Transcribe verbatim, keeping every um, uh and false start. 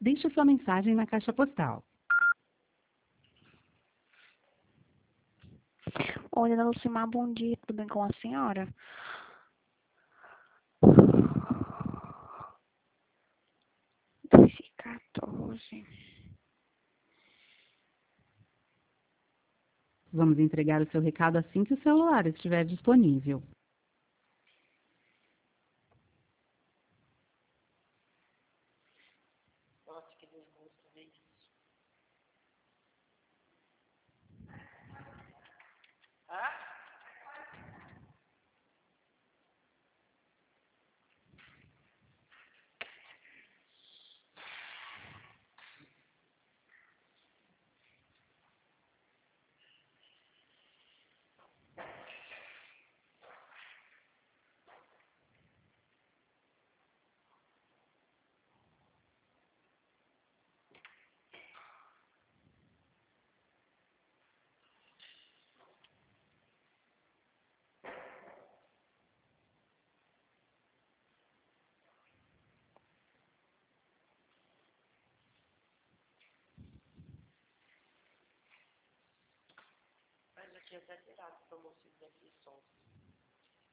Deixe sua mensagem na caixa postal. Oi, dona Lucimar, bom dia, tudo bem com a senhora? dois e quatorze. Vamos entregar o seu recado assim que o celular estiver disponível. Nossa, que desgosto ver isso. Ah? Mas eu tinha até tirado para você daqui som.